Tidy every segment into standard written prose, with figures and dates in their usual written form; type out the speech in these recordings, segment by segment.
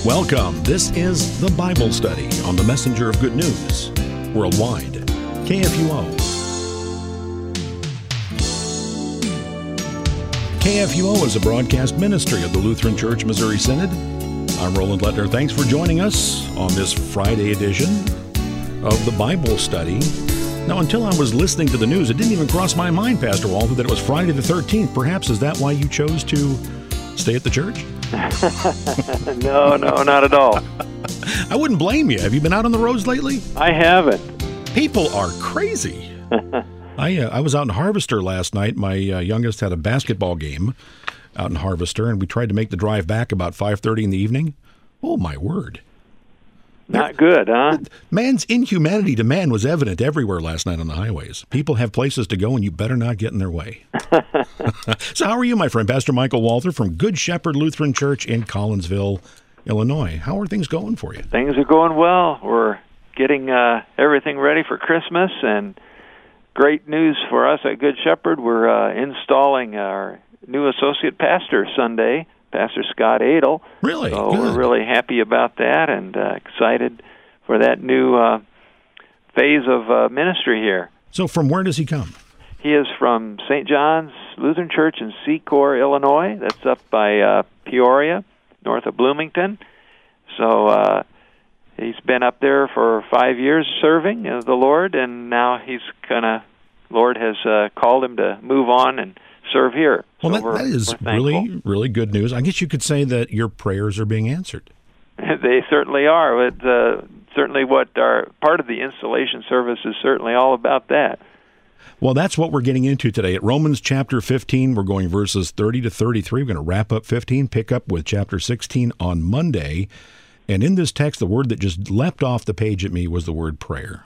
Welcome. This is the Bible Study on the Messenger of Good News, worldwide, KFUO. KFUO is a broadcast ministry of the Lutheran Church Missouri Synod. I'm Roland Lettner. Thanks for joining us on this Friday edition of the Bible Study. Now, until I was listening to the news, it didn't even cross my mind, Pastor Walter, that it was Friday the 13th. Perhaps is that why you chose to stay at the church? No, not at all. I wouldn't blame you. Have you been out on the roads lately? I haven't. People are crazy. I was out in Harvester last night. My youngest had a basketball game out in Harvester, and we tried to make the drive back about 5:30 in the evening. Oh, my word. Not good, huh? Man's inhumanity to man was evident everywhere last night on the highways. People have places to go, and you better not get in their way. So how are you, my friend? Pastor Michael Walther from Good Shepherd Lutheran Church in Collinsville, Illinois. How are things going for you? Things are going well. We're getting everything ready for Christmas, and great news for us at Good Shepherd. We're installing our new associate pastor Sunday, Pastor Scott Adel. Really? So Good. we're really happy about that and excited for that new phase of ministry here. So from where does he come? He is from St. John's Lutheran Church in Secor, Illinois. That's up by Peoria, north of Bloomington. So he's been up there for 5 years serving the Lord, and now Lord has called him to move on and serve here. Well, So that is really, really good news. I guess you could say that your prayers are being answered. They certainly are. It's certainly what our part of the installation service is certainly all about that. Well, that's what we're getting into today. At Romans chapter 15, we're going verses 30 to 33. We're going to wrap up 15, pick up with chapter 16 on Monday. And in this text, the word that just leapt off the page at me was the word prayer.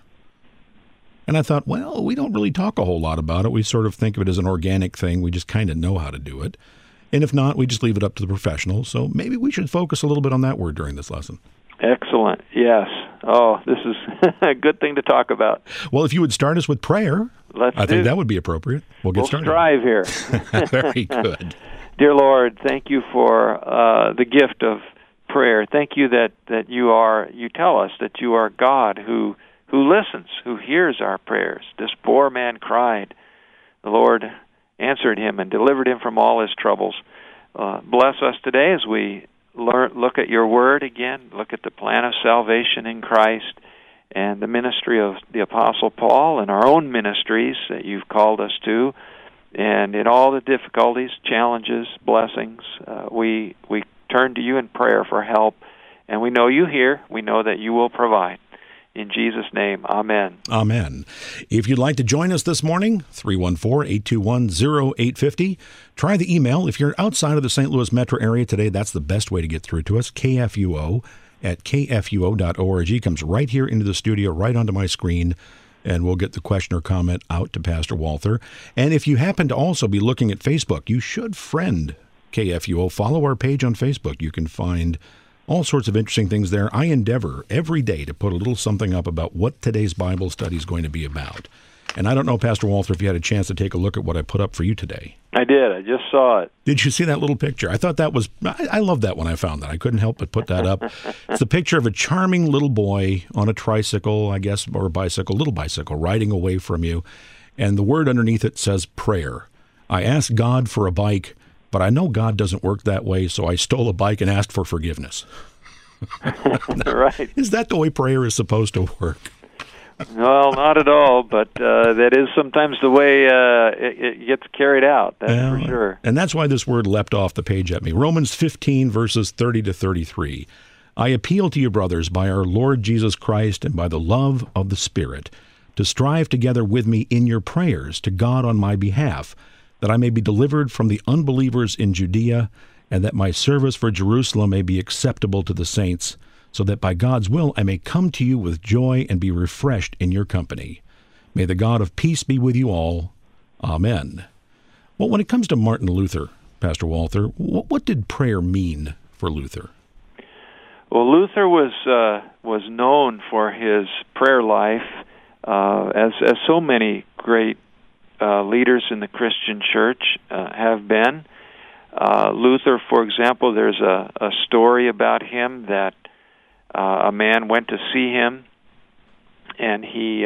And I thought, well, we don't really talk a whole lot about it. We sort of think of it as an organic thing. We just kind of know how to do it. And if not, we just leave it up to the professionals. So maybe we should focus a little bit on that word during this lesson. Excellent. Yes. Oh, this is a good thing to talk about. Well, if you would start us with prayer, I think that would be appropriate. We'll get started. We'll strive here. Very good. Dear Lord, thank you for the gift of prayer. Thank you that you tell us that you are God who listens, who hears our prayers. This poor man cried. The Lord answered him and delivered him from all his troubles. Bless us today as we look at your word again, look at the plan of salvation in Christ and the ministry of the Apostle Paul and our own ministries that you've called us to. And in all the difficulties, challenges, blessings, we turn to you in prayer for help. And we know you hear. We know that you will provide. In Jesus' name, amen. Amen. If you'd like to join us this morning, 314-821-0850. Try the email. If you're outside of the St. Louis metro area today, that's the best way to get through to us. KFUO@kfuo.org. Comes right here into the studio, right onto my screen, and we'll get the question or comment out to Pastor Walther. And if you happen to also be looking at Facebook, you should friend KFUO. Follow our page on Facebook. You can find all sorts of interesting things there. I endeavor every day to put a little something up about what today's Bible study is going to be about. And I don't know, Pastor Walther, if you had a chance to take a look at what I put up for you today. I did. I just saw it. Did you see that little picture? I thought that was, I love that when I found that. I couldn't help but put that up. It's a picture of a charming little boy on a tricycle, I guess, or a bicycle, little bicycle, riding away from you. And the word underneath it says prayer. I asked God for a bike, but I know God doesn't work that way, so I stole a bike and asked for forgiveness. Right. Is that the way prayer is supposed to work? Well, not at all, but that is sometimes the way it gets carried out, that's for sure. And that's why this word leapt off the page at me. Romans 15, verses 30 to 33. I appeal to you, brothers, by our Lord Jesus Christ and by the love of the Spirit, to strive together with me in your prayers to God on my behalf, that I may be delivered from the unbelievers in Judea, and that my service for Jerusalem may be acceptable to the saints, so that by God's will I may come to you with joy and be refreshed in your company. May the God of peace be with you all. Amen. Well, when it comes to Martin Luther, Pastor Walther, what did prayer mean for Luther? Well, Luther was known for his prayer life, as so many great leaders in the Christian church have been. Luther, for example, there's a story about him that a man went to see him, and he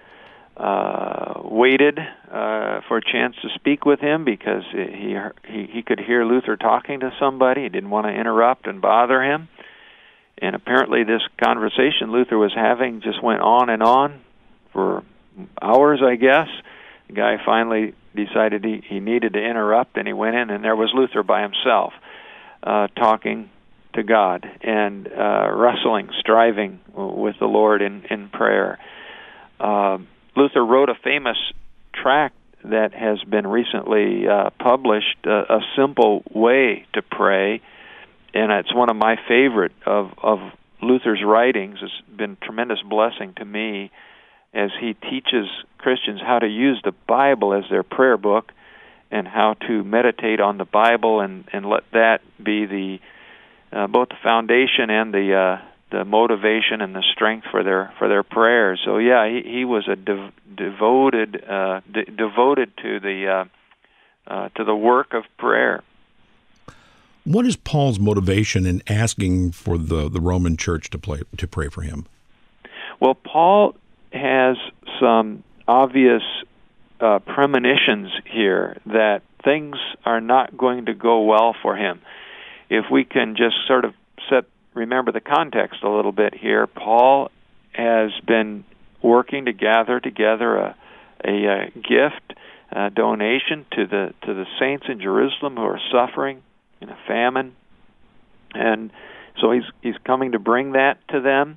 waited for a chance to speak with him because he could hear Luther talking to somebody. He didn't want to interrupt and bother him. And apparently this conversation Luther was having just went on and on for hours, I guess. The guy finally decided he needed to interrupt, and he went in, and there was Luther by himself, talking to God and wrestling, striving with the Lord in prayer. Luther wrote a famous tract that has been recently published, A Simple Way to Pray, and it's one of my favorite of Luther's writings. It's been a tremendous blessing to me as he teaches Christians how to use the Bible as their prayer book and how to meditate on the Bible and let that be the both the foundation and the motivation and the strength for their prayers. So yeah, he was a devoted to the work of prayer. What is Paul's motivation in asking for the Roman church to pray for him? Well, Paul has some obvious premonitions here that things are not going to go well for him. If we can just sort of remember the context a little bit here, Paul has been working to gather together a gift, a donation to the saints in Jerusalem who are suffering in a famine, and so he's coming to bring that to them,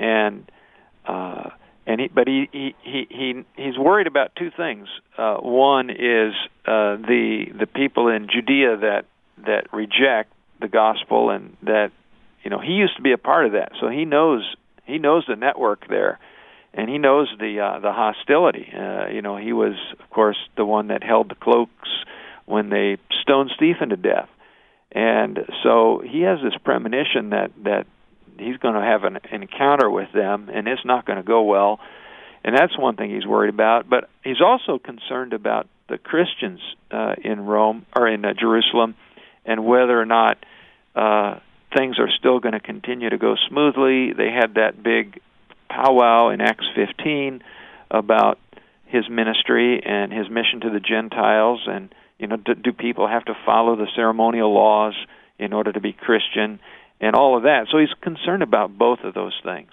he's worried about two things. One is the people in Judea that reject the gospel, and that he used to be a part of that, so he knows the network there, and he knows the hostility. He was, of course, the one that held the cloaks when they stoned Stephen to death. And so he has this premonition that he's going to have an encounter with them, and it's not going to go well. And that's one thing he's worried about. But he's also concerned about the Christians in Rome or in Jerusalem, and whether or not things are still going to continue to go smoothly. They had that big powwow in Acts 15 about his ministry and his mission to the Gentiles, and do people have to follow the ceremonial laws in order to be Christian, and all of that. So he's concerned about both of those things.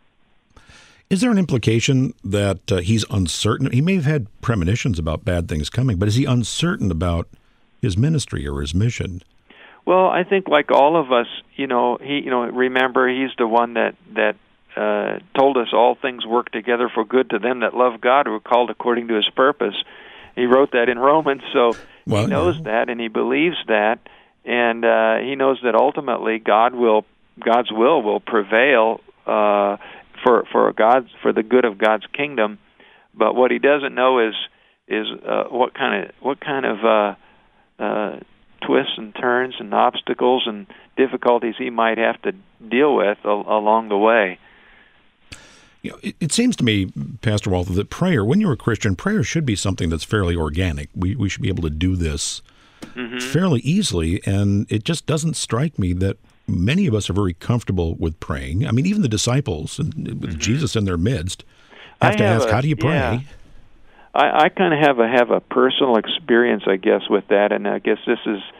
Is there an implication that he's uncertain? He may have had premonitions about bad things coming, but is he uncertain about his ministry or his mission? Well, I think like all of us, remember he's the one that told us all things work together for good to them that love God, who are called according to his purpose. He wrote that in Romans, so he knows that, and he believes that, and he knows that ultimately God's will will prevail for the good of God's kingdom. But what he doesn't know is what kind of twists and turns and obstacles and difficulties he might have to deal with along the way. It seems to me, Pastor Walther, that prayer, when you're a Christian, prayer should be something that's fairly organic. We should be able to do this fairly easily, and it just doesn't strike me that many of us are very comfortable with praying. I mean, even the disciples, and with Jesus in their midst, have to ask, how do you pray? Yeah. I kind of have a personal experience, I guess, with that, and I guess this is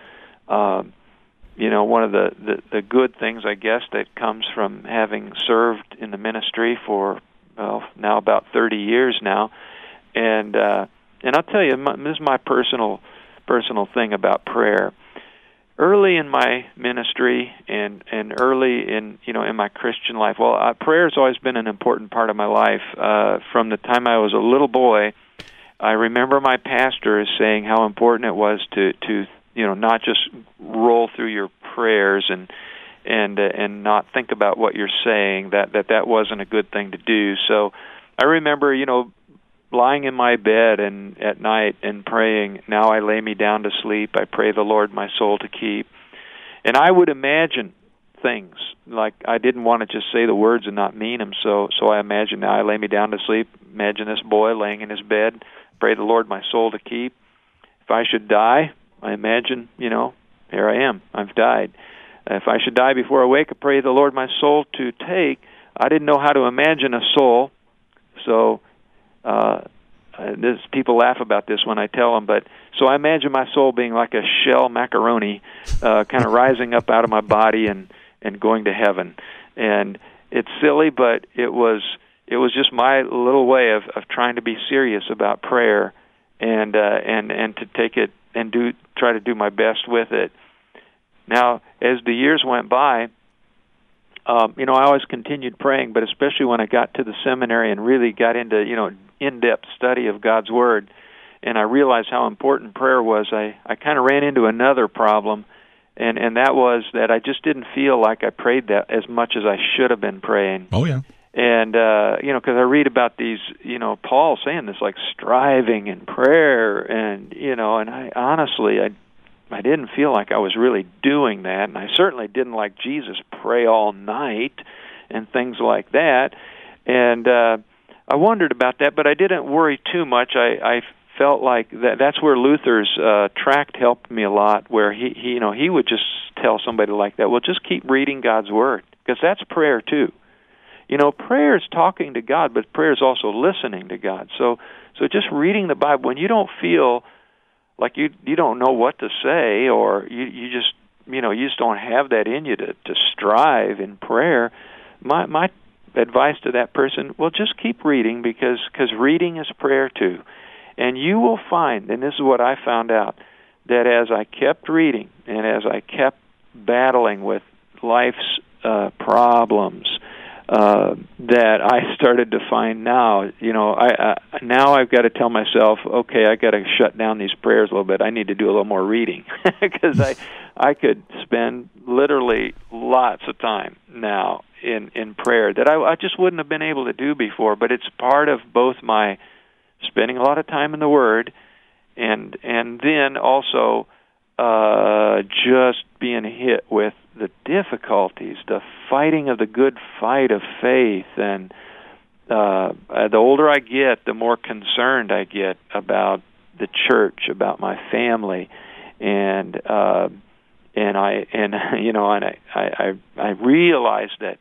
one of the good things, I guess, that comes from having served in the ministry for now about 30 years now, and I'll tell you, this is my personal thing about prayer. Early in my ministry and early in my Christian life, prayer has always been an important part of my life. From the time I was a little boy, I remember my pastor saying how important it was to not just roll through your prayers and not think about what you're saying, that wasn't a good thing to do. So I remember, lying in my bed and at night and praying, now I lay me down to sleep, I pray the Lord my soul to keep. And I would imagine things, like I didn't want to just say the words and not mean them, so I imagined, now I lay me down to sleep, imagine this boy laying in his bed, pray the Lord my soul to keep. If I should die, I imagine, here I am. I've died. If I should die before I wake, I pray the Lord my soul to take. I didn't know how to imagine a soul, so people laugh about this when I tell them, but so I imagine my soul being like a shell macaroni, kind of rising up out of my body and going to heaven. And it's silly, but it was just my little way of trying to be serious about prayer and to take it and try to do my best with it. Now, as the years went by, I always continued praying, but especially when I got to the seminary and really got into, in-depth study of God's Word, and I realized how important prayer was, I kind of ran into another problem, and that was that I just didn't feel like I prayed that as much as I should have been praying. Oh, yeah. And, because I read about these, Paul saying this, like, striving in prayer, and, and I honestly, I didn't feel like I was really doing that, and I certainly didn't, like Jesus, pray all night and things like that. And I wondered about that, but I didn't worry too much. I felt like that's where Luther's tract helped me a lot, where he would just tell somebody like that, well, just keep reading God's Word, because that's prayer too. Prayer is talking to God, but prayer is also listening to God. So just reading the Bible, when you don't feel like you don't know what to say, or you just don't have that in you to strive in prayer, my advice to that person, well, just keep reading, because reading is prayer too. And you will find, and this is what I found out, that as I kept reading and as I kept battling with life's problems, that I started to find now, now I've got to tell myself, okay, I got to shut down these prayers a little bit. I need to do a little more reading, because I could spend literally lots of time now in prayer that I just wouldn't have been able to do before. But it's part of both my spending a lot of time in the Word, and then also just being hit with the difficulties, the fighting of the good fight of faith. And the older I get, the more concerned I get about the church, about my family, and I realize that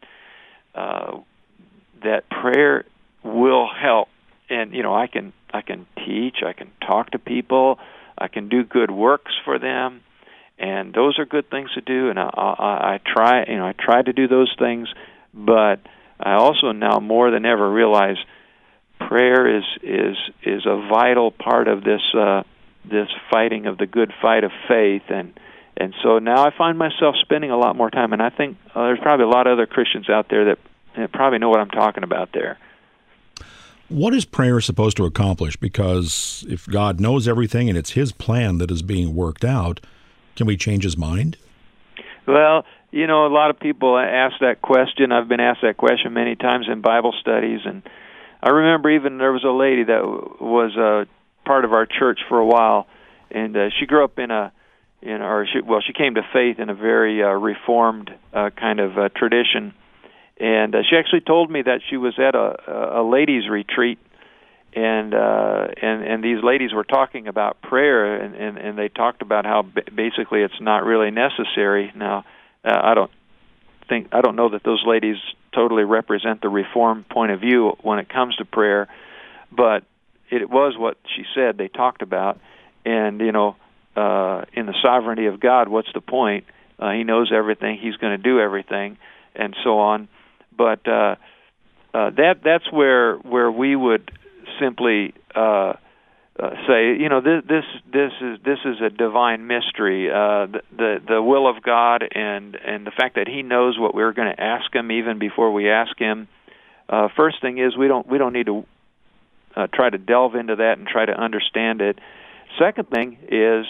that prayer will help. And I can teach, I can talk to people, I can do good works for them, and those are good things to do. And I try to do those things, but I also now more than ever realize prayer is a vital part of this fighting of the good fight of faith. And so now I find myself spending a lot more time, and I think there's probably a lot of other Christians out there that probably know what I'm talking about there. What is prayer supposed to accomplish? Because if God knows everything and it's His plan that is being worked out, can we change His mind? Well, a lot of people ask that question. I've been asked that question many times in Bible studies, and I remember even there was a lady that was a part of our church for a while, and she grew up she came to faith in a very reformed kind of tradition. And she actually told me that she was at a ladies' retreat, and these ladies were talking about prayer, and they talked about how basically it's not really necessary. Now, I don't know that those ladies totally represent the Reformed point of view when it comes to prayer, but it was what she said they talked about. And in the sovereignty of God, what's the point? He knows everything. He's going to do everything, and so on. But that's where we would simply say, this is a divine mystery, the will of God, and the fact that He knows what we're going to ask Him even before we ask Him. First thing is we don't need to try to delve into that and try to understand it. Second thing is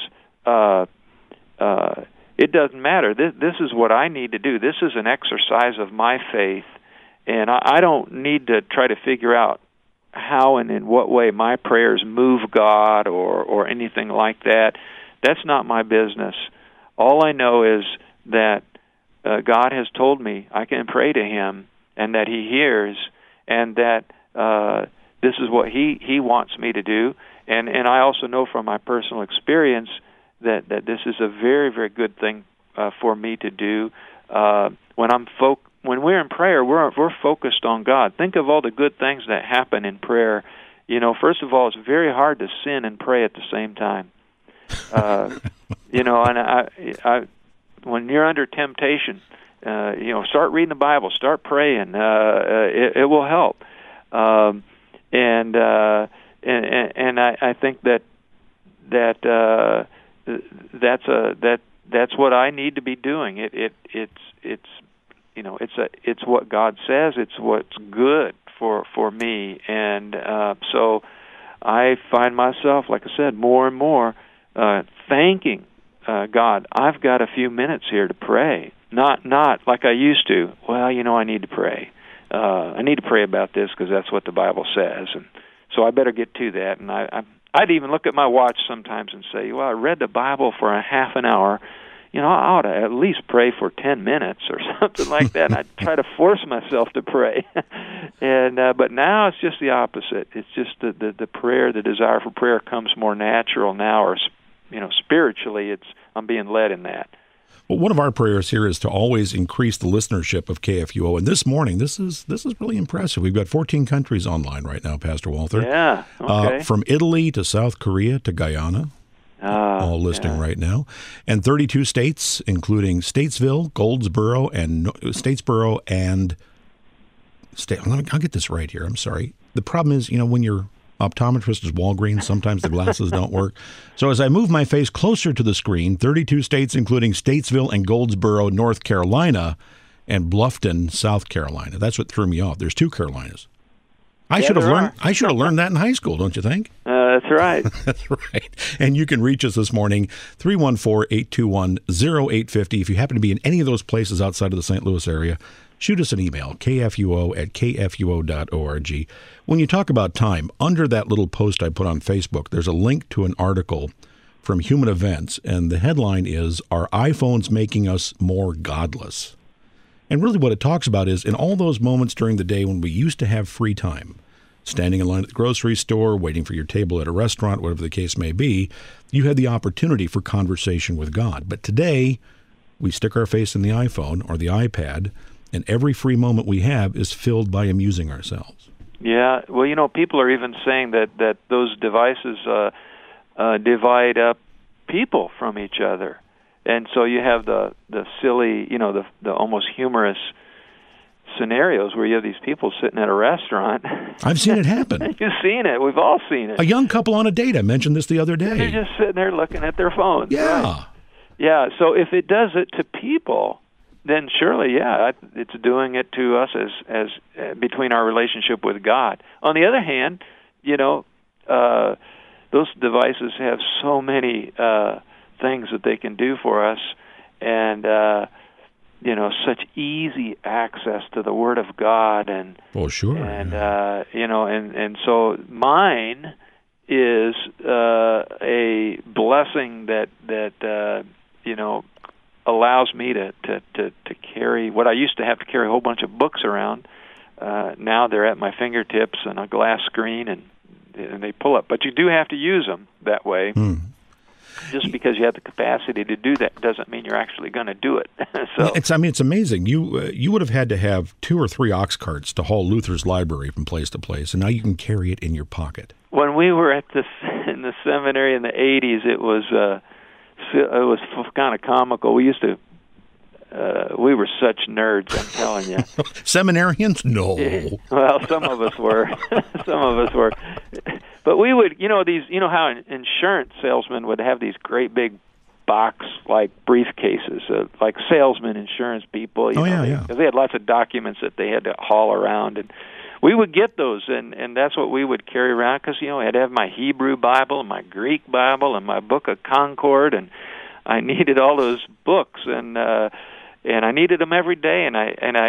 it doesn't matter. This is what I need to do. This is an exercise of my faith. And I don't need to try to figure out how and in what way my prayers move God or anything like that. That's not my business. All I know is that God has told me I can pray to Him and that He hears, and that this is what He wants me to do. And I also know from my personal experience that this is a very, very good thing for me to do. When we're in prayer, we're focused on God. Think of all the good things that happen in prayer. First of all, it's very hard to sin and pray at the same time. And when you're under temptation, start reading the Bible, start praying. It will help. And I think that's what I need to be doing. It's what God says. It's what's good for me, and so I find myself, like I said, more and more thanking God. I've got a few minutes here to pray. Not like I used to. Well, I need to pray. I need to pray about this because that's what the Bible says, and so I better get to that. And I'd even look at my watch sometimes and say, well, I read the Bible for a half an hour. I ought to at least pray for 10 minutes or something like that. And I'd try to force myself to pray. But now it's just the opposite. It's just the prayer, the desire for prayer comes more natural now, or spiritually, I'm being led in that. Well, one of our prayers here is to always increase the listenership of KFUO. And this morning, this is really impressive. We've got 14 countries online right now, Pastor Walther. Yeah, okay. From Italy to South Korea to Guyana, all listening right now. And 32 states, including Statesville, Goldsboro, and I'll get this right here. I'm sorry. The problem is, when your optometrist is Walgreens, sometimes the glasses don't work. So as I move my face closer to the screen, 32 states, including Statesville and Goldsboro, North Carolina, and Bluffton, South Carolina. That's what threw me off. There's 2 Carolinas. I should have learned that in high school, don't you think? That's right. That's right. And you can reach us this morning, 314-821-0850. If you happen to be in any of those places outside of the St. Louis area, shoot us an email, kfuo@kfuo.org. When you talk about time, under that little post I put on Facebook, there's a link to an article from Human Events, and the headline is, Are iPhones Making Us More Godless? And really what it talks about is, in all those moments during the day when we used to have free time, standing in line at the grocery store, waiting for your table at a restaurant, whatever the case may be, you had the opportunity for conversation with God. But today, we stick our face in the iPhone or the iPad, and every free moment we have is filled by amusing ourselves. Yeah, well, people are even saying that those devices divide up people from each other. And so you have the silly, the almost humorous scenarios where you have these people sitting at a restaurant. I've seen it happen. You've seen it. We've all seen it. A young couple on a date. I mentioned this the other day. They're just sitting there looking at their phones. Yeah. Right? Yeah, so if it does it to people, then surely, it's doing it to us as between our relationship with God. On the other hand, those devices have so many things that they can do for us, and such easy access to the Word of God, and sure, and and so mine is a blessing that allows me to carry what I used to have to carry a whole bunch of books around. Now they're at my fingertips on a glass screen, and they pull up. But you do have to use them that way. Just because you have the capacity to do that doesn't mean you're actually going to do it. So it's amazing. You would have had to have 2 or 3 ox carts to haul Luther's library from place to place, and now you can carry it in your pocket. When we were in the seminary in the 80s, it was kind of comical. We used to. We were such nerds, I'm telling you. Seminarians? No. Well, some of us were. But we would, how insurance salesmen would have these great big box-like briefcases, like salesman insurance people. Because they had lots of documents that they had to haul around, and we would get those, and that's what we would carry around, because I had to have my Hebrew Bible and my Greek Bible and my Book of Concord, and I needed all those books, and I needed them every day, and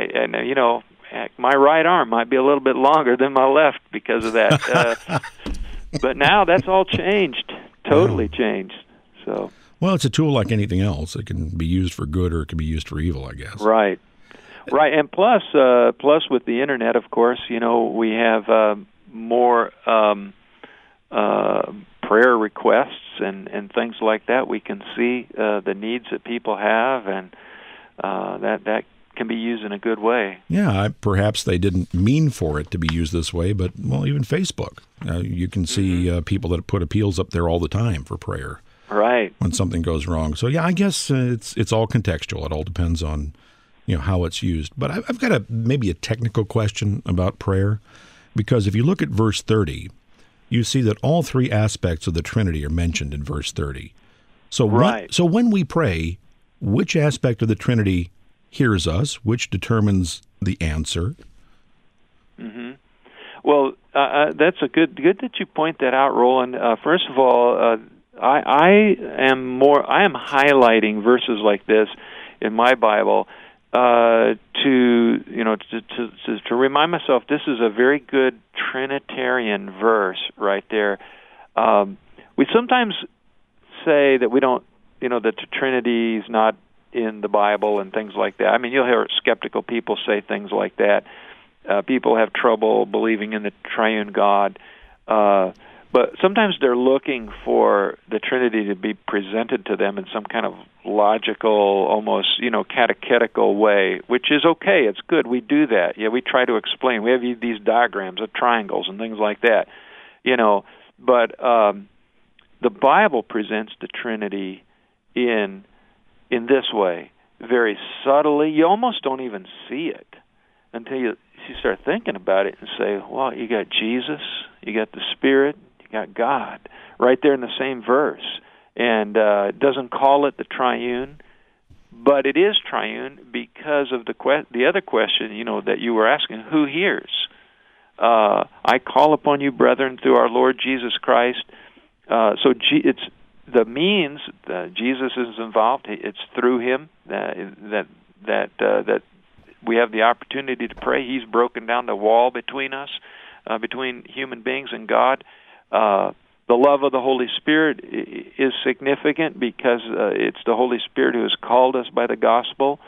my right arm might be a little bit longer than my left because of that. But now that's all changed, totally changed. So. Well, it's a tool like anything else. It can be used for good or it can be used for evil, I guess. Right. And plus with the internet, of course, we have more prayer requests and things like that. We can see the needs that people have, and that can be used in a good way. Yeah, perhaps they didn't mean for it to be used this way, but, well, even Facebook. You can see people that put appeals up there all the time for prayer. Right. When something goes wrong. So, yeah, I guess it's all contextual. It all depends on, how it's used. But I've got maybe a technical question about prayer, because if you look at verse 30, you see that all three aspects of the Trinity are mentioned in verse 30. So, when we pray, which aspect of the Trinity hears us, which determines the answer? Mm-hmm. Well, that's a good that you point that out, Roland. First of all, I am highlighting verses like this in my Bible to remind myself this is a very good Trinitarian verse right there. We sometimes say that we don't, that the Trinity is not in the Bible and things like that. I mean, you'll hear skeptical people say things like that. People have trouble believing in the triune God. But sometimes they're looking for the Trinity to be presented to them in some kind of logical, almost, catechetical way, which is okay. It's good. We do that. Yeah, we try to explain. We have these diagrams of triangles and things like that, But the Bible presents the Trinity in this way, very subtly. You almost don't even see it until you start thinking about it and say, well, you got Jesus, you got the Spirit, you got God, right there in the same verse. And it doesn't call it the triune, but it is triune because of the other question, that you were asking, who hears? I call upon you, brethren, through our Lord Jesus Christ. It's the means that Jesus is involved. It's through him that we have the opportunity to pray. He's broken down the wall between us, between human beings and God. The love of the Holy Spirit is significant because it's the Holy Spirit who has called us by the gospel,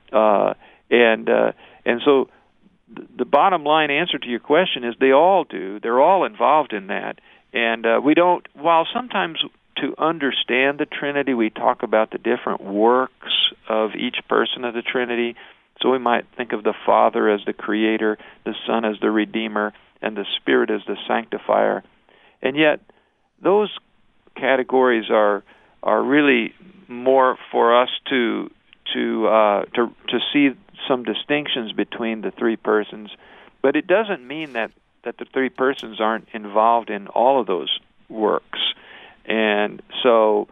and so the bottom line answer to your question is they all do. They're all involved in that, and we don't. While sometimes to understand the Trinity, we talk about the different works of each person of the Trinity. So we might think of the Father as the Creator, the Son as the Redeemer, and the Spirit as the Sanctifier. And yet, those categories are really more for us to see some distinctions between the three persons. But it doesn't mean that the three persons aren't involved in all of those works. And so,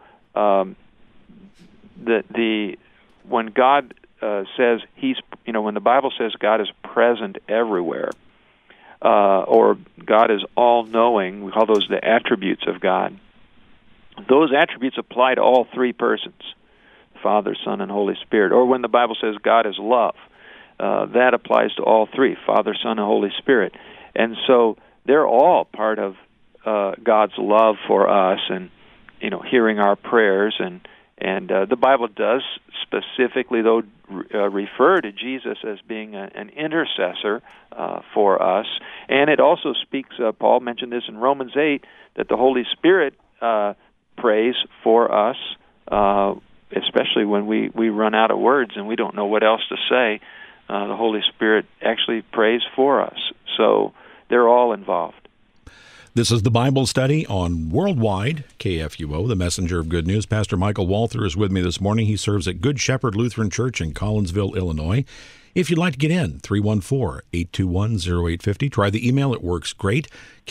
when God says when the Bible says God is present everywhere, or God is all-knowing, we call those the attributes of God. Those attributes apply to all three persons, Father, Son, and Holy Spirit. Or when the Bible says God is love, that applies to all three, Father, Son, and Holy Spirit. And so they're all part of God's love for us, and hearing our prayers, and the Bible does specifically, though, refer to Jesus as being an intercessor for us, and it also speaks. Paul mentioned this in Romans 8, that the Holy Spirit prays for us, especially when we run out of words and we don't know what else to say. The Holy Spirit actually prays for us, so they're all involved. This is the Bible study on Worldwide KFUO, the messenger of good news. Pastor Michael Walther is with me this morning. He serves at Good Shepherd Lutheran Church in Collinsville, Illinois. If you'd like to get in, 314-821-0850. Try the email. It works great,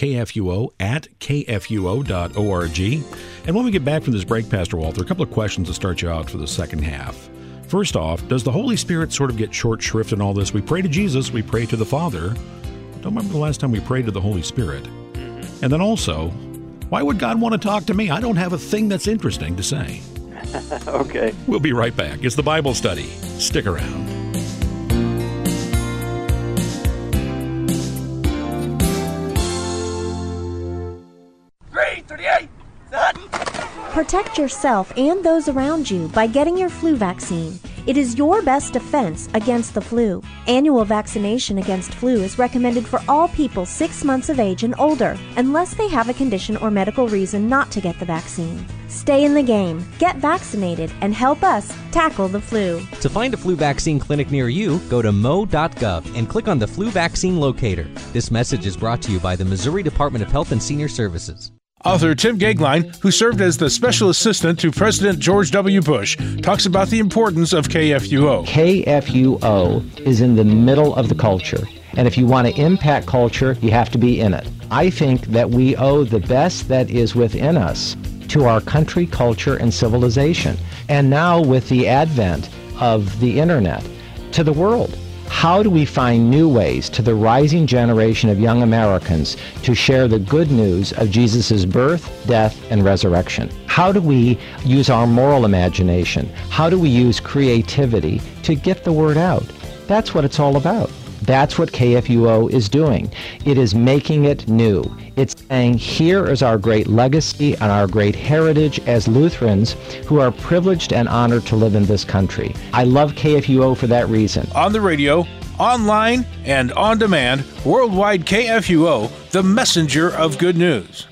kfuo@kfuo.org. And when we get back from this break, Pastor Walther, a couple of questions to start you out for the second half. First off, does the Holy Spirit sort of get short shrift in all this? We pray to Jesus, we pray to the Father. Don't remember the last time we prayed to the Holy Spirit. And then also, why would God want to talk to me? I don't have a thing that's interesting to say. Okay. We'll be right back. It's the Bible study. Stick around. Protect yourself and those around you by getting your flu vaccine. It is your best defense against the flu. Annual vaccination against flu is recommended for all people 6 months of age and older, unless they have a condition or medical reason not to get the vaccine. Stay in the game, get vaccinated, and help us tackle the flu. To find a flu vaccine clinic near you, go to mo.gov and click on the flu vaccine locator. This message is brought to you by the Missouri Department of Health and Senior Services. Author Tim Gagline, who served as the special assistant to President George W. Bush, talks about the importance of KFUO. KFUO is in the middle of the culture, and if you want to impact culture, you have to be in it. I think that we owe the best that is within us to our country, culture, and civilization. And now with the advent of the internet, to the world. How do we find new ways to the rising generation of young Americans to share the good news of Jesus' birth, death, and resurrection? How do we use our moral imagination? How do we use creativity to get the word out? That's what it's all about. That's what KFUO is doing. It is making it new. It's saying, here is our great legacy and our great heritage as Lutherans who are privileged and honored to live in this country. I love KFUO for that reason. On the radio, online, and on demand, worldwide KFUO, the messenger of good news.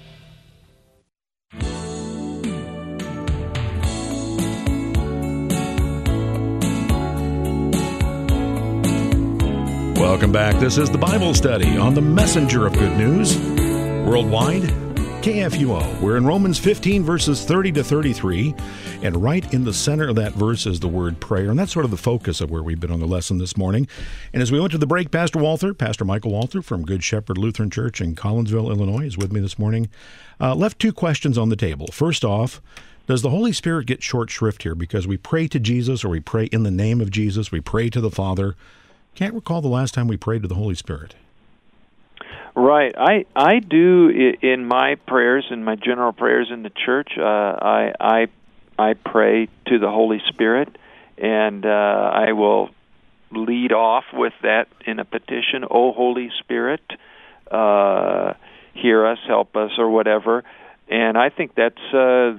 Welcome back. This is the Bible Study on the Messenger of Good News, worldwide, KFUO. We're in Romans 15, verses 30 to 33, and right in the center of that verse is the word prayer, and that's sort of the focus of where we've been on the lesson this morning. And as we went to the break, Pastor Michael Walther from Good Shepherd Lutheran Church in Collinsville, Illinois, is with me this morning. Left two questions on the table. First off, does the Holy Spirit get short shrift here because we pray to Jesus or we pray in the name of Jesus, we pray to the Father? Can't recall the last time we prayed to the Holy Spirit. Right. I do in my prayers, in my general prayers in the church, I pray to the Holy Spirit, and I will lead off with that in a petition, O Holy Spirit, hear us, help us, or whatever. And I think that's a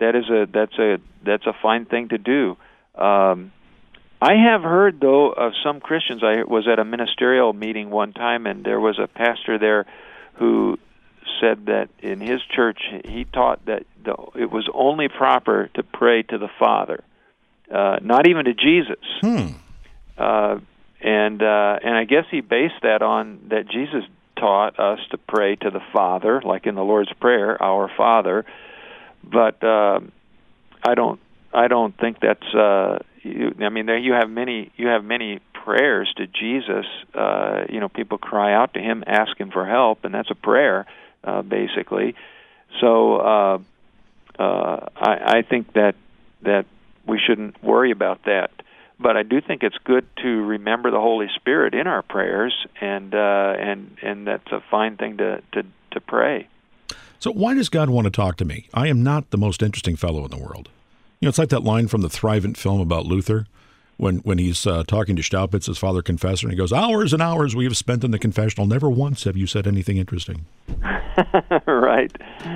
fine thing to do. I have heard, though, of some Christians. I was at a ministerial meeting one time, and there was a pastor there who said that in his church he taught that it was only proper to pray to the Father, not even to Jesus. And I guess he based that on that Jesus taught us to pray to the Father, like in the Lord's Prayer, Our Father. But I don't think that's. You have many prayers to Jesus. People cry out to him, ask him for help, and that's a prayer, basically. So I think that we shouldn't worry about that. But I do think it's good to remember the Holy Spirit in our prayers, and that's a fine thing to pray. So why does God want to talk to me? I am not the most interesting fellow in the world. It's like that line from the Thrivent film about Luther when he's talking to Staupitz, his father confessor, and he goes, "Hours and hours we have spent in the confessional. Never once have you said anything interesting." Right.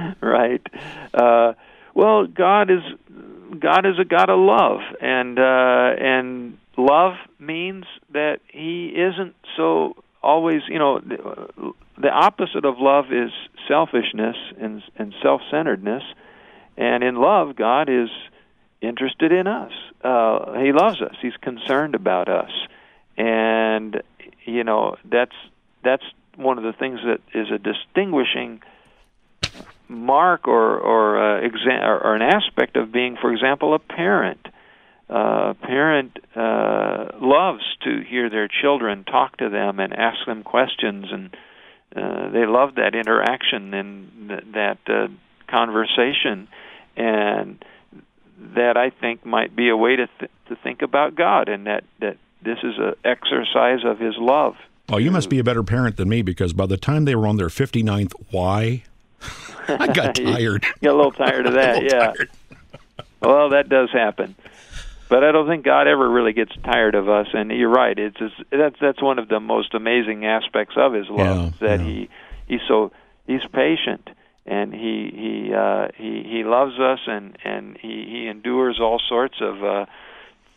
Well, God is a God of love, and love means that He isn't so always. The opposite of love is selfishness and self-centeredness, and in love, God is interested in us. He loves us. He's concerned about us, and that's one of the things that is a distinguishing mark or an aspect of being, for example, a parent. A parent loves to hear their children talk to them and ask them questions, and they love that interaction and that conversation, and that I think might be a way to think about God, and that this is an exercise of His love. Oh, you must be a better parent than me, because by the time they were on their 59th why, I got tired. You got a little tired of that, yeah. Tired. Well, that does happen. But I don't think God ever really gets tired of us, and you're right. That's one of the most amazing aspects of His love, He's patient. And he loves us, and he endures all sorts of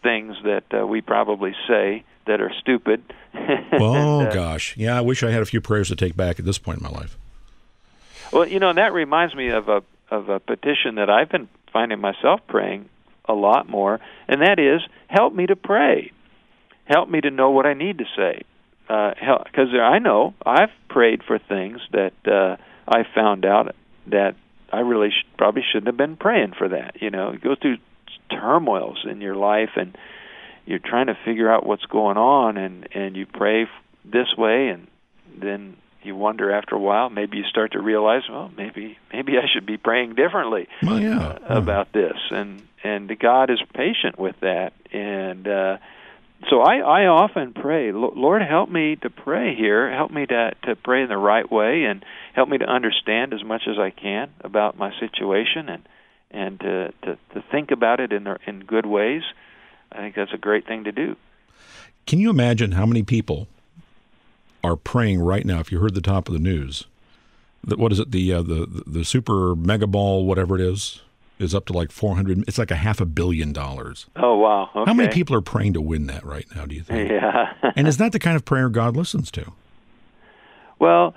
things that we probably say that are stupid. Oh, gosh. Yeah, I wish I had a few prayers to take back at this point in my life. Well, that reminds me of a petition that I've been finding myself praying a lot more, and that is, help me to pray. Help me to know what I need to say. Because I know I've prayed for things that I found out that I really probably shouldn't have been praying for that. You go through turmoils in your life, and you're trying to figure out what's going on, and you pray this way, and then you wonder after a while, maybe you start to realize, well, maybe I should be praying differently about this. And God is patient with that. And so I often pray, Lord, help me to pray here. Help me to pray in the right way, and help me to understand as much as I can about my situation, and to think about it in good ways. I think that's a great thing to do. Can you imagine how many people are praying right now? If you heard the top of the news, what is it? The super mega ball, whatever it is up to like 400. It's like $500 million. Oh wow! Okay. How many people are praying to win that right now? Do you think? Yeah. And is that the kind of prayer God listens to? Well,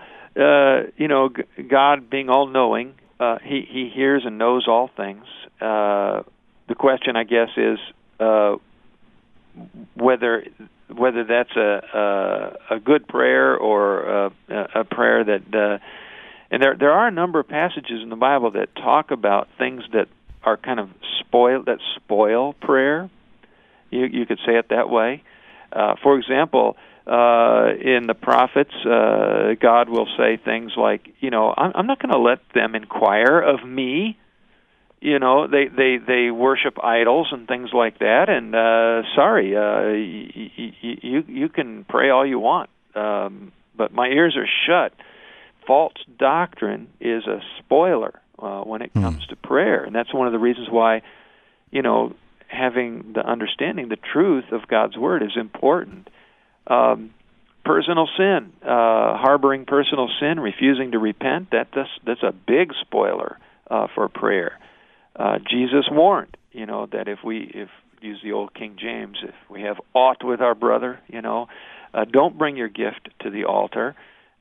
God being all-knowing, He hears and knows all things. The question, I guess, is whether that's a good prayer or a prayer that. And there are a number of passages in the Bible that talk about things that are kind of spoil prayer. You could say it that way. For example, in the prophets, God will say things like, I'm not going to let them inquire of me. They worship idols and things like that, and you can pray all you want, but my ears are shut. False doctrine is a spoiler when it comes to prayer, and that's one of the reasons why, having the understanding, the truth of God's Word is important. Personal sin, harboring personal sin, refusing to repent, that's a big spoiler for prayer. Jesus warned, that if use the old King James, if we have aught with our brother, don't bring your gift to the altar.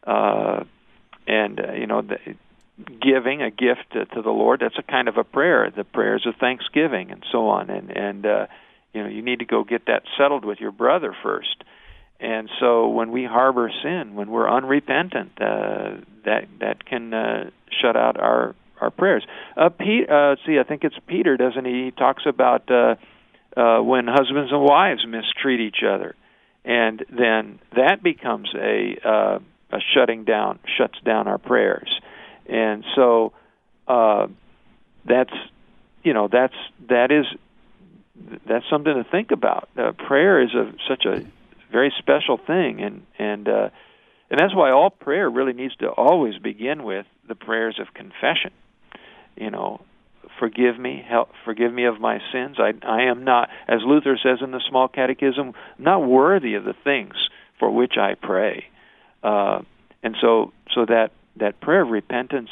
Giving a gift to the Lord, that's a kind of a prayer, the prayers of thanksgiving and so on. And you need to go get that settled with your brother first. And so when we harbor sin, when we're unrepentant, that can shut out our prayers. I think it's Peter, doesn't he? He talks about when husbands and wives mistreat each other. And then that becomes a shuts down our prayers. And so that's something to think about. Prayer is such a very special thing, and that's why all prayer really needs to always begin with the prayers of confession. Forgive me of my sins. I am not, as Luther says in the Small Catechism, not worthy of the things for which I pray. And so that prayer of repentance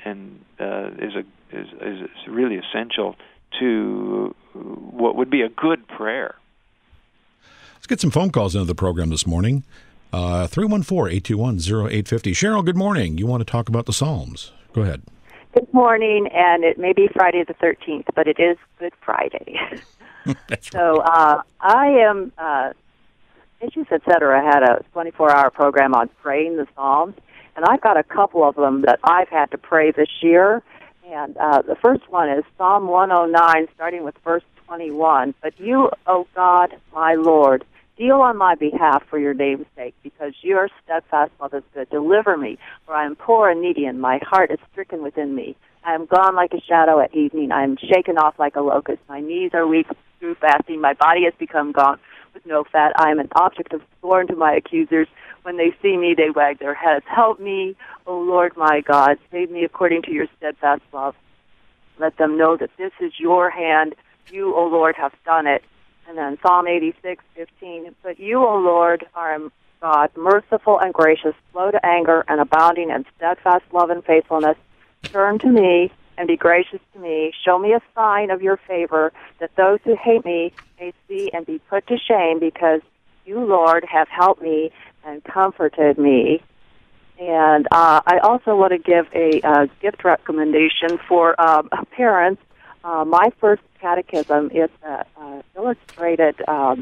is really essential to what would be a good prayer. Let's get some phone calls into the program this morning. 314-821-0850. Cheryl, good morning. You want to talk about the Psalms? Go ahead. Good morning, and it may be Friday the 13th, but it is Good Friday. That's so right. I am, Issues Etc. had a 24-hour program on praying the Psalms, and I've got a couple of them that I've had to pray this year. And the first one is Psalm 109, starting with verse 21. But you, O God, my Lord, deal on my behalf for your name's sake, because your steadfast love is good. Deliver me, for I am poor and needy, and my heart is stricken within me. I am gone like a shadow at evening. I am shaken off like a locust. My knees are weak through fasting. My body has become gaunt with no fat. I am an object of scorn to my accusers. When they see me, they wag their heads. Help me, O Lord my God. Save me according to your steadfast love. Let them know that this is your hand. You, O Lord, have done it. And then Psalm 86:15. But you, O Lord, are God, merciful and gracious, slow to anger, and abounding in steadfast love and faithfulness. Turn to me and be gracious to me. Show me a sign of your favor, that those who hate me may see and be put to shame, because you, Lord, have helped me and comforted me. And I also want to give a gift recommendation for parents. My first catechism is an illustrated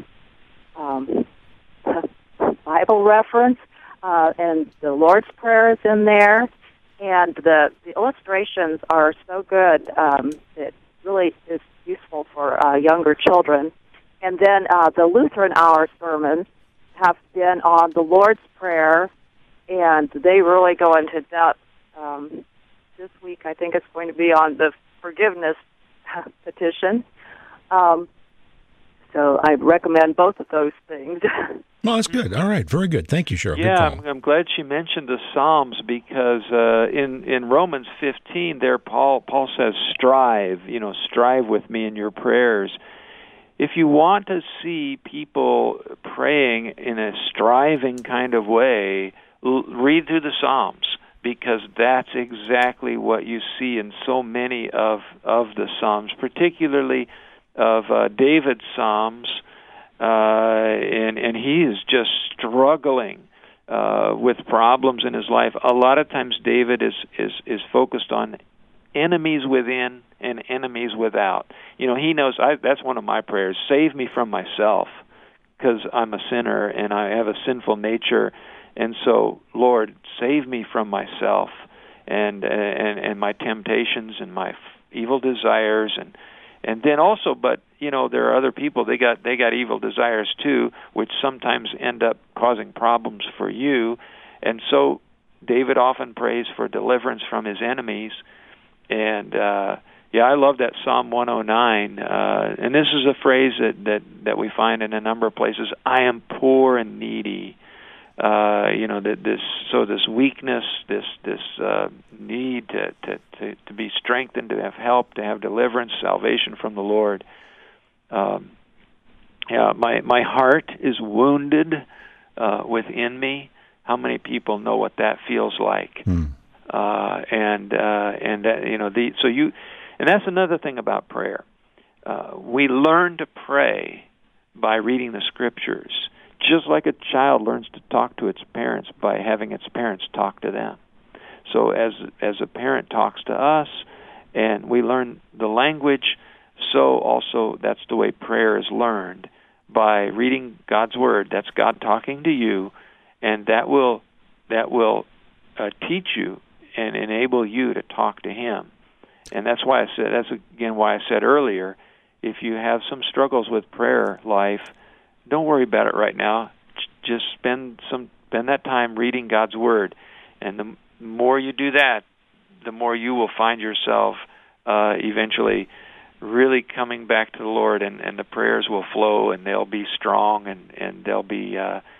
Bible reference, and the Lord's Prayer is in there. And the illustrations are so good. It really is useful for younger children. And then the Lutheran Hour sermons have been on the Lord's Prayer, and they really go into depth. This week, I think it's going to be on the forgiveness petition. So I recommend both of those things. Well, that's good. All right, very good. Thank you, Cheryl. Yeah, I'm glad she mentioned the Psalms, because in Romans 15, there Paul says, strive with me in your prayers. If you want to see people praying in a striving kind of way, read through the Psalms, because that's exactly what you see in so many of the Psalms, particularly of David's Psalms, and he is just struggling with problems in his life. A lot of times David is focused on enemies within and enemies without. He knows, that's one of my prayers, save me from myself, because I'm a sinner and I have a sinful nature. And so, Lord, save me from myself and my temptations and my evil desires, and then also, but there are other people, they got evil desires too, which sometimes end up causing problems for you. And so David often prays for deliverance from his enemies. And I love that Psalm 109. And this is a phrase that we find in a number of places. I am poor and needy. This weakness, this need to be strengthened, to have help, to have deliverance, salvation from the Lord. My heart is wounded within me. How many people know what that feels like? And that's another thing about prayer. We learn to pray by reading the Scriptures, just like a child learns to talk to its parents by having its parents talk to them. So as a parent talks to us, and we learn the language, so also that's the way prayer is learned, by reading God's Word. That's God talking to you, and that will teach you and enable you to talk to Him. And that's why I said earlier, if you have some struggles with prayer life, don't worry about it right now. Just spend that time reading God's Word, and the more you do that, the more you will find yourself eventually really coming back to the Lord, and the prayers will flow, and they'll be strong, and they'll be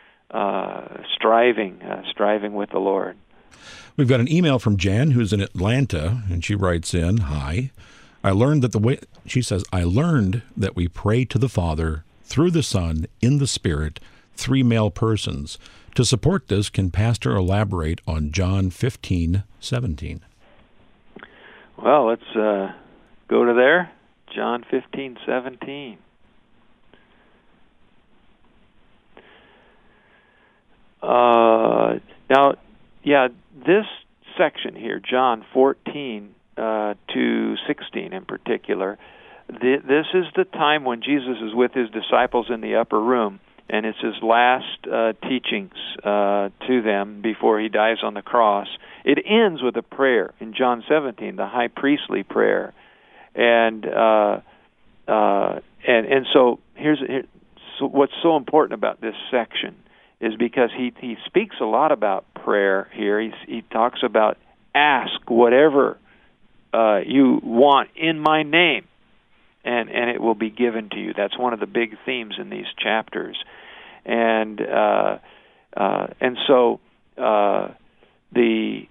striving with the Lord. We've got an email from Jan, who's in Atlanta, and she writes in, "Hi, I learned that we pray to the Father through the Son in the Spirit, 3 male persons. To support this, can Pastor elaborate on John 15:17? Well, let's go to there. John 15:17. This section here, John 14 to 16 in particular, this is the time when Jesus is with his disciples in the upper room, and it's his last teachings to them before he dies on the cross. It ends with a prayer in John 17, the high priestly prayer, and so so what's so important about this section is because he speaks a lot about prayer here. He talks about ask whatever you want in my name, and it will be given to you. That's one of the big themes in these chapters, and so the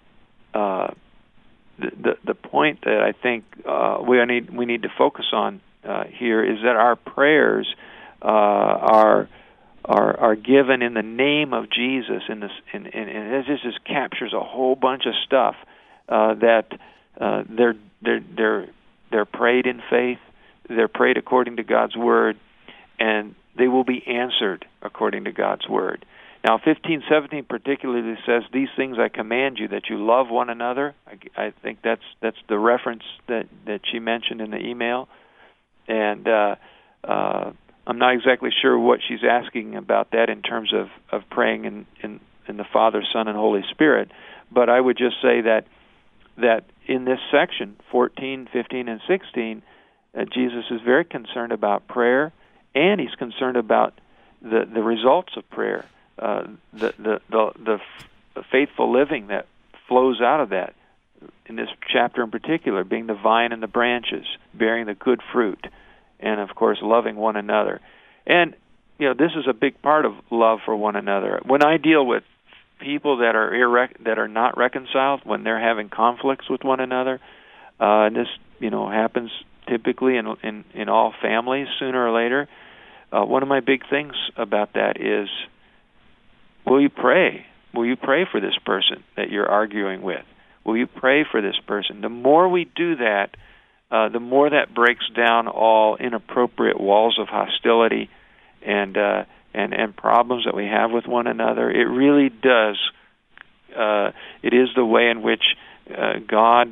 point that I think we need to focus on here is that our prayers are given in the name of Jesus, and this just captures a whole bunch of stuff that they're prayed in faith, they're prayed according to God's Word, and they will be answered according to God's Word. Now, 15:17 particularly says, "These things I command you, that you love one another." I think that's the reference that she mentioned in the email. And I'm not exactly sure what she's asking about that in terms of praying in the Father, Son, and Holy Spirit. But I would just say that in this section, 14, 15, and 16, Jesus is very concerned about prayer, and he's concerned about the results of prayer, the faithful living that flows out of that. In this chapter in particular, being the vine and the branches, bearing the good fruit, and of course loving one another. And this is a big part of love for one another. When I deal with people that are not reconciled, when they're having conflicts with one another, and this happens typically in all families sooner or later. One of my big things about that is, will you pray? Will you pray for this person that you're arguing with? Will you pray for this person? The more we do that, the more that breaks down all inappropriate walls of hostility and problems that we have with one another. It really does. It is the way in which God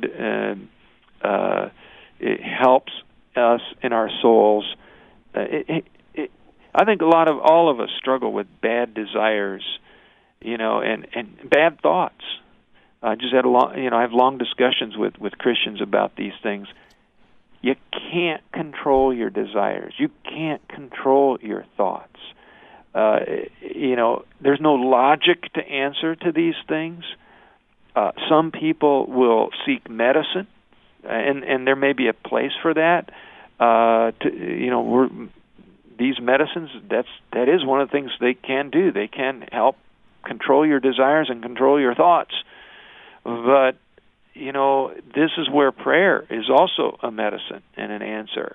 it helps us in our souls. I think all of us struggle with bad desires, and bad thoughts. I just had I have long discussions with Christians about these things. You can't control your desires. You can't control your thoughts. There's no logic to answer to these things. Some people will seek medicine, and there may be a place for that. These medicines, that is one of the things they can do. They can help control your desires and control your thoughts. But this is where prayer is also a medicine and an answer.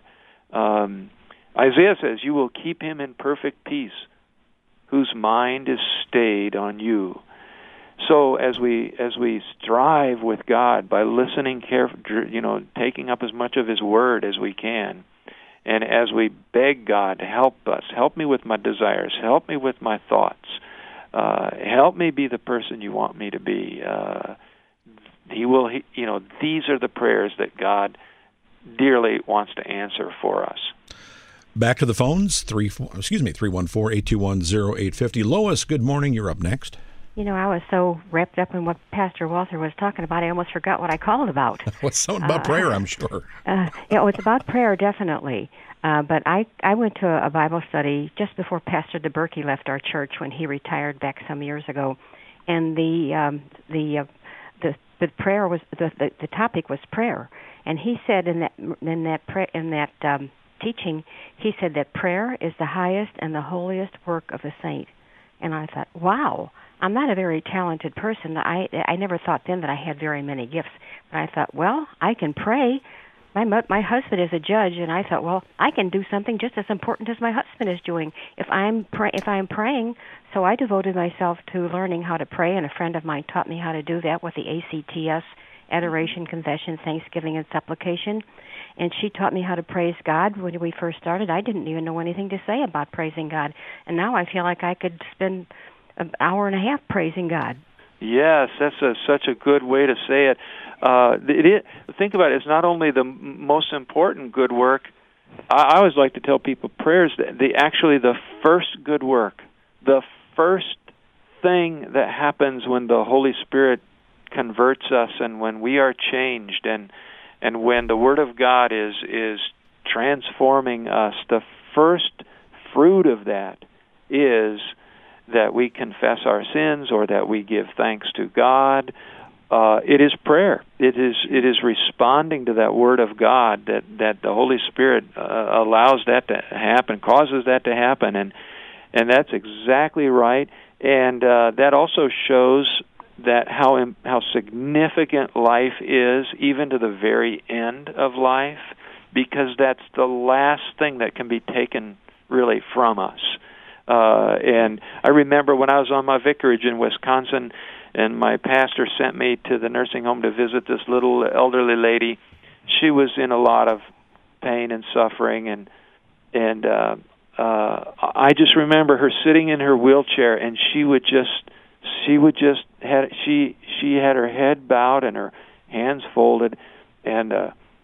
Isaiah says, "You will keep him in perfect peace, whose mind is stayed on you." So as we strive with God by listening carefully, taking up as much of His Word as we can, and as we beg God to help us, help me with my desires, help me with my thoughts, help me be the person you want me to be. He will. These are the prayers that God dearly wants to answer for us. Back to the phones, 314-821-0850. Lois, good morning. You're up next. I was so wrapped up in what Pastor Walther was talking about, I almost forgot what I called about. What's something about prayer, I'm sure. It's about prayer, definitely. But I went to a Bible study just before Pastor DeBerkey left our church when he retired back some years ago, and the prayer was the topic was prayer, and he said in that teaching, he said that prayer is the highest and the holiest work of a saint. And I thought, wow, I'm not a very talented person. I never thought then that I had very many gifts. But I thought, well, I can pray. My husband is a judge, and I thought, well, I can do something just as important as my husband is doing if I'm praying. So I devoted myself to learning how to pray, and a friend of mine taught me how to do that with the ACTS, Adoration, Confession, Thanksgiving, and Supplication. And she taught me how to praise God when we first started. I didn't even know anything to say about praising God. And now I feel like I could spend an hour and a half praising God. Yes, that's such a good way to say it. Think about it. It's not only the most important good work. I always like to tell people prayer is actually the first good work. The first thing that happens when the Holy Spirit converts us and when we are changed and when the Word of God is transforming us, the first fruit of that is that we confess our sins or that we give thanks to God. It is prayer. It is responding to that Word of God that the Holy Spirit allows that to happen, causes that to happen, and that's exactly right. And that also shows that how significant life is, even to the very end of life, because that's the last thing that can be taken really from us. And I remember when I was on my vicarage in Wisconsin, and my pastor sent me to the nursing home to visit this little elderly lady. She was in a lot of pain and suffering, and I just remember her sitting in her wheelchair, and she had her head bowed and her hands folded, and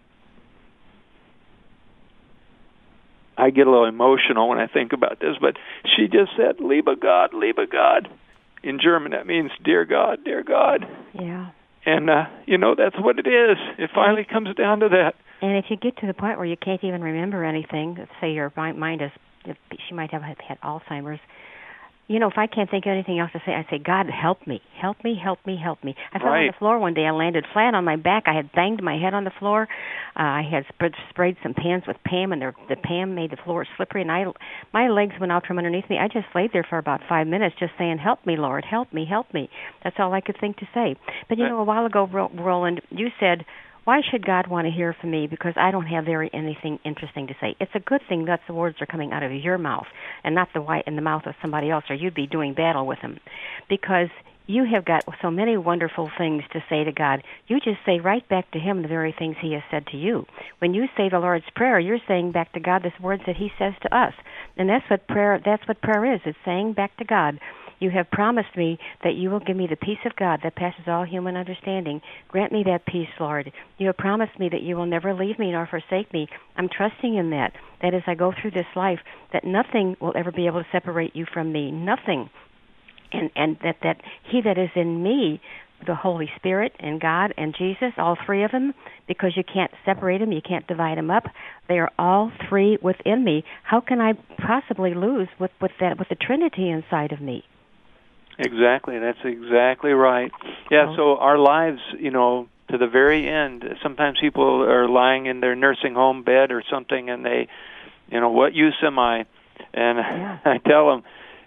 I get a little emotional when I think about this, but she just said, "Liebe Gott, liebe Gott." In German, that means "Dear God, dear God." Yeah. And, that's what it is. It finally comes down to that. And if you get to the point where you can't even remember anything, let's say your mind is, she might have had Alzheimer's. If I can't think of anything else to say, I say, "God, help me, help me, help me, help me." I fell on the floor one day. I landed flat on my back. I had banged my head on the floor. I had sprayed some pans with Pam, and the Pam made the floor slippery, and my legs went out from underneath me. I just laid there for about 5 minutes just saying, "Help me, Lord, help me, help me." That's all I could think to say. But, a while ago, Roland, you said, why should God want to hear from me? Because I don't have anything interesting to say. It's a good thing that the words are coming out of your mouth and not in the mouth of somebody else, or you'd be doing battle with him. Because you have got so many wonderful things to say to God. You just say right back to him the very things he has said to you. When you say the Lord's Prayer, you're saying back to God the words that he says to us. And that's what prayer is. It's saying back to God, "You have promised me that you will give me the peace of God that passes all human understanding. Grant me that peace, Lord. You have promised me that you will never leave me nor forsake me. I'm trusting in that as I go through this life, that nothing will ever be able to separate you from me. Nothing. And that he that is in me, the Holy Spirit and God and Jesus, all three of them, because you can't separate them, you can't divide them up. They are all three within me. How can I possibly lose with the Trinity inside of me?" Exactly. That's exactly right. Yeah, so our lives, to the very end, sometimes people are lying in their nursing home bed or something, and they, what use am I? And I tell them,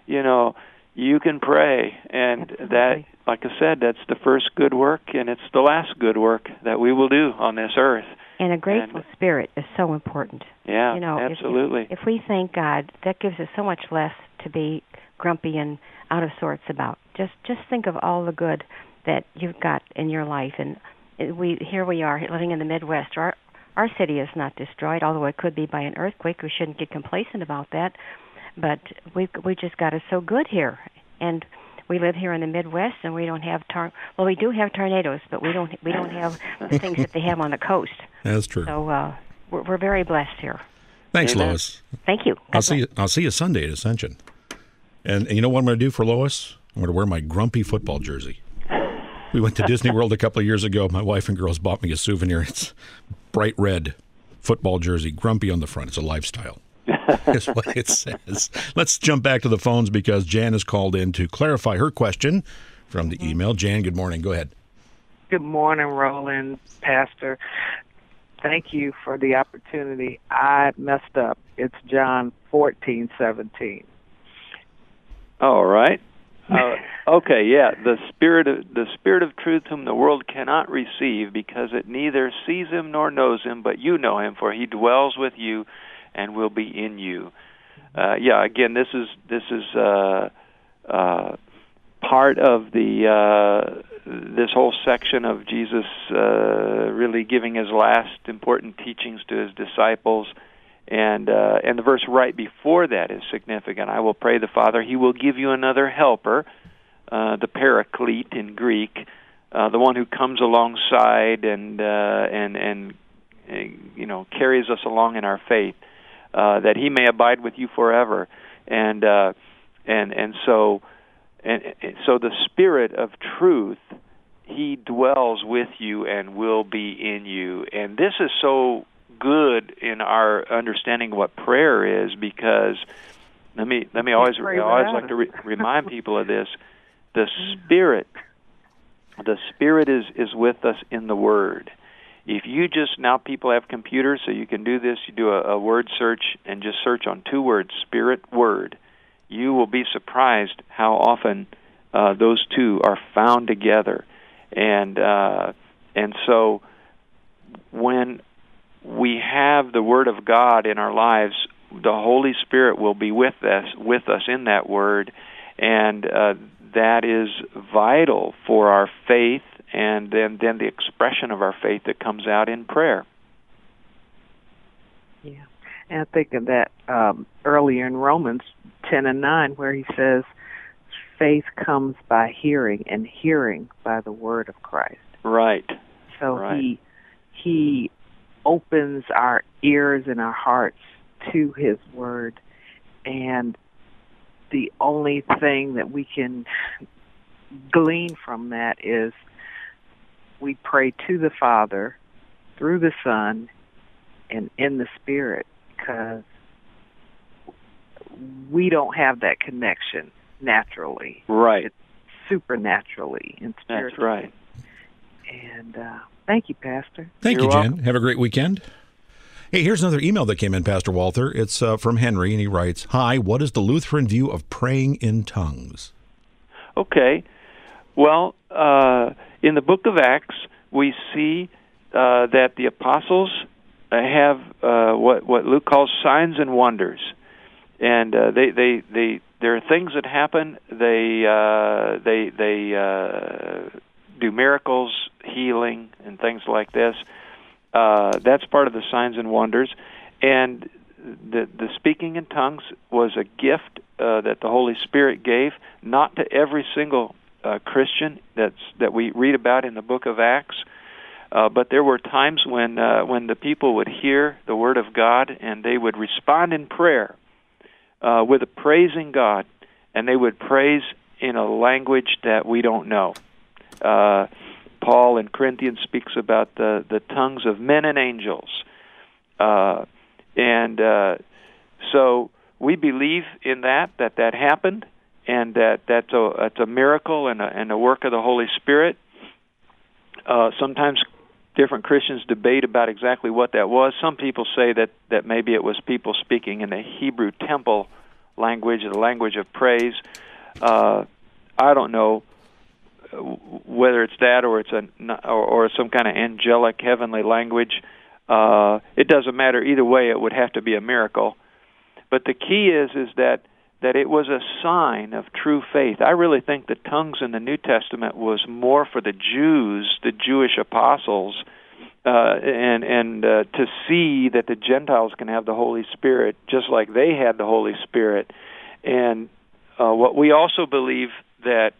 you can pray. And Absolutely. That, like I said, that's the first good work, and it's the last good work that we will do on this earth. And a grateful spirit is so important. Yeah, absolutely. If we thank God, that gives us so much less to be grumpy and out of sorts about. Just think of all the good that you've got in your life, and here we are living in the Midwest. Our city is not destroyed, although it could be by an earthquake. We shouldn't get complacent about that, but we just got it so good here, and we live here in the Midwest, and we don't have we do have tornadoes, but we don't have the things that they have on the coast. That's true. So we're very blessed here. Thanks, Lois. Thank you. I'll see you Sunday at Ascension. And you know what I'm going to do for Lois? I'm going to wear my grumpy football jersey. We went to Disney World a couple of years ago. My wife and girls bought me a souvenir. It's bright red football jersey, grumpy on the front. It's a lifestyle. That's what it says. Let's jump back to the phones because Jan has called in to clarify her question from the email. Jan, good morning. Go ahead. Good morning, Roland, Pastor. Thank you for the opportunity. I messed up. It's John 14:17. All right. Okay, yeah. The Spirit of truth, whom the world cannot receive, because it neither sees him nor knows him, but you know him, for he dwells with you and will be in you. Again, this is part of this whole section of Jesus really giving his last important teachings to his disciples. And the verse right before that is significant. I will pray the Father; He will give you another helper, the Paraclete in Greek, the one who comes alongside and carries us along in our faith, that He may abide with you forever. And so the Spirit of truth, He dwells with you and will be in you. And this is so good in our understanding of what prayer is, because let me always like to remind people of this. The Spirit is with us in the Word. If you just, now people have computers, so you can do this. You do a word search and just search on two words, Spirit, Word. You will be surprised how often those two are found together. And so when we have the Word of God in our lives, the Holy Spirit will be with us in that Word, and that is vital for our faith, and then the expression of our faith that comes out in prayer. Yeah, and I think of that earlier in Romans 10 and 9, where he says, faith comes by hearing, and hearing by the word of Christ. Right. So right. He opens our ears and our hearts to his word, and the only thing that we can glean from that is we pray to the Father through the Son and in the Spirit, because we don't have that connection naturally. Right. It's supernaturally and spiritually. That's right. And thank you, Pastor. Thank You're you, Jen. welcome. Have a great weekend. Hey, here's another email that came in, Pastor Walther. It's from Henry, and he writes, "Hi, what is the Lutheran view of praying in tongues?" Okay. Well, in the book of Acts, we see that the apostles have what Luke calls signs and wonders, and there are things that happen. They do miracles, healing, and things like this. That's part of the signs and wonders, and the speaking in tongues was a gift that the Holy Spirit gave, not to every single Christian that we read about in the book of Acts, but there were times when the people would hear the word of God and they would respond in prayer with a praising God, and they would praise in a language that we don't know. Paul in Corinthians speaks about the tongues of men and angels. So we believe in that happened, and that's a miracle and a work of the Holy Spirit. Sometimes different Christians debate about exactly what that was. Some people say that maybe it was people speaking in the Hebrew temple language, the language of praise. I don't know whether it's that or it's or some kind of angelic heavenly language. It doesn't matter either way. It would have to be a miracle. But the key is that it was a sign of true faith. I really think the tongues in the New Testament was more for the Jews, the Jewish apostles, and to see that the Gentiles can have the Holy Spirit just like they had the Holy Spirit. And what we also believe that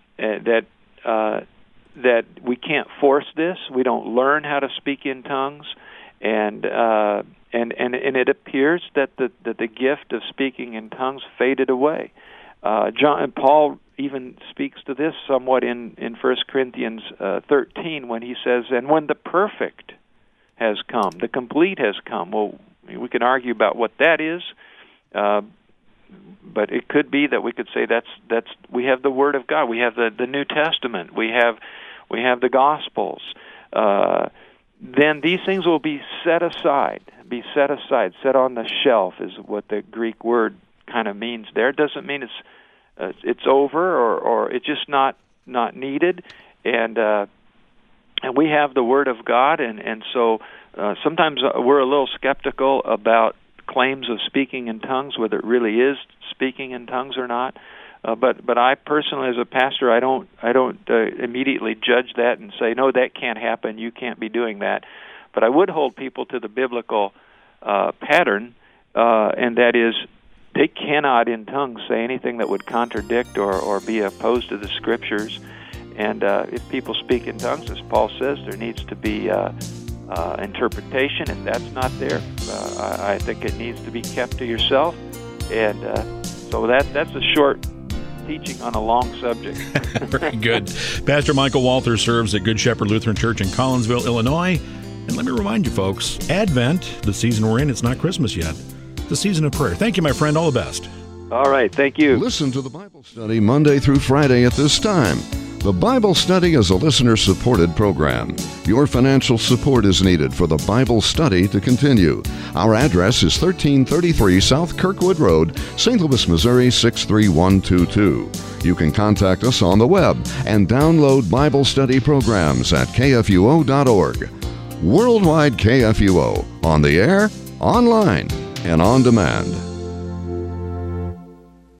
we can't force this. We don't learn how to speak in tongues, and it appears that the gift of speaking in tongues faded away. Paul even speaks to this somewhat in 1 Corinthians 13 when he says, "And when the perfect has come, the complete has come." Well, we can argue about what that is, but it could be that we could say that's we have the Word of God, we have the New Testament, we have the Gospels. Then these things will be set aside, set on the shelf is what the Greek word kind of means there. It doesn't mean it's over or it's just not needed, and we have the Word of God, and so sometimes we're a little skeptical about claims of speaking in tongues, whether it really is speaking in tongues or not. But I personally, as a pastor, I don't immediately judge that and say, no, that can't happen. You can't be doing that. But I would hold people to the biblical pattern, and that is, they cannot in tongues say anything that would contradict or be opposed to the Scriptures. And if people speak in tongues, as Paul says, there needs to be interpretation. If that's not there, I think it needs to be kept to yourself. And so that's a short teaching on a long subject. Very good. Pastor Michael Walther serves at Good Shepherd Lutheran Church in Collinsville, Illinois. And let me remind you, folks, Advent, the season we're in, it's not Christmas yet. It's the season of prayer. Thank you, my friend. All the best. All right. Thank you. Listen to the Bible Study Monday through Friday at this time. The Bible Study is a listener-supported program. Your financial support is needed for the Bible Study to continue. Our address is 1333 South Kirkwood Road, St. Louis, Missouri 63122. You can contact us on the web and download Bible study programs at kfuo.org. Worldwide KFUO, on the air, online, and on demand.